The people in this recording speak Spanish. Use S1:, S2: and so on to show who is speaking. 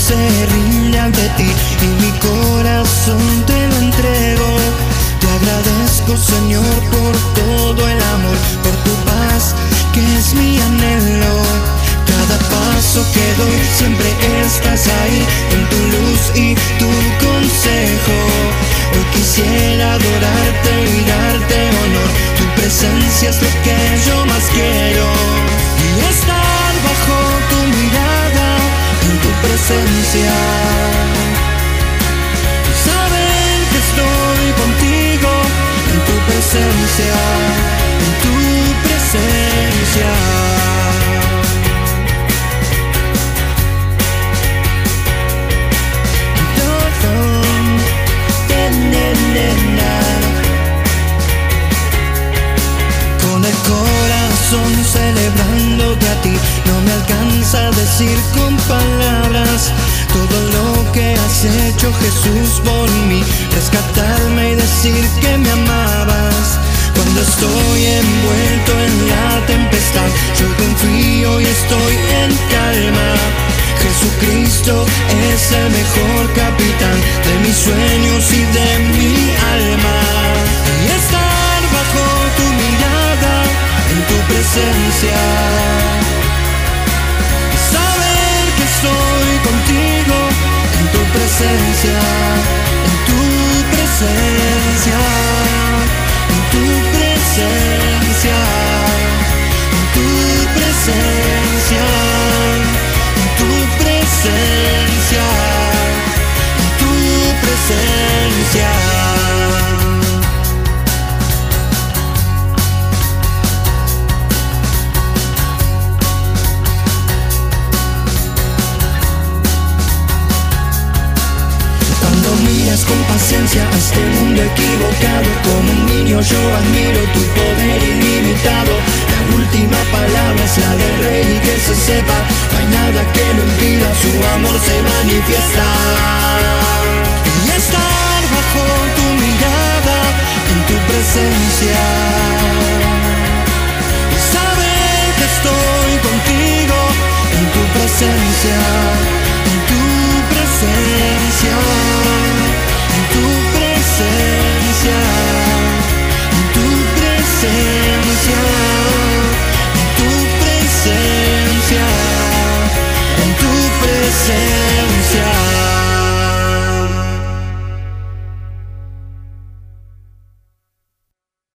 S1: se rinde ante ti y mi corazón te lo entrego. Te agradezco, Señor, por todo el amor, por tu paz que es mi anhelo. Cada paso que doy siempre estás ahí, con tu luz y tu consejo. Hoy quisiera adorarte y darte honor, tu presencia es lo que yo más quiero. Y estar bajo tu mirada, en tu presencia, saber que estoy contigo, en tu presencia, en tu presencia. Con el corazón celebrándote a ti, no me alcanza a decir con palabras todo lo que has hecho, Jesús, por mí. Rescatarme y decir que me amabas. Cuando estoy envuelto en la tempestad, yo confío y estoy en calma. Jesucristo es el mejor capitán de mis sueños y de mi alma. Y estar bajo tu mirada, en tu presencia, saber que estoy contigo, en tu presencia, en tu presencia, en tu presencia, en tu presencia, en tu presencia, en tu presencia. Cuando miras con paciencia a este mundo equivocado, como un niño yo admiro tu poder ilimitado. La última palabra es la del rey y que se sepa, no hay nada que lo impida, su amor se manifiesta. Y estar bajo tu mirada, en tu presencia, y saber que estoy contigo, en tu presencia.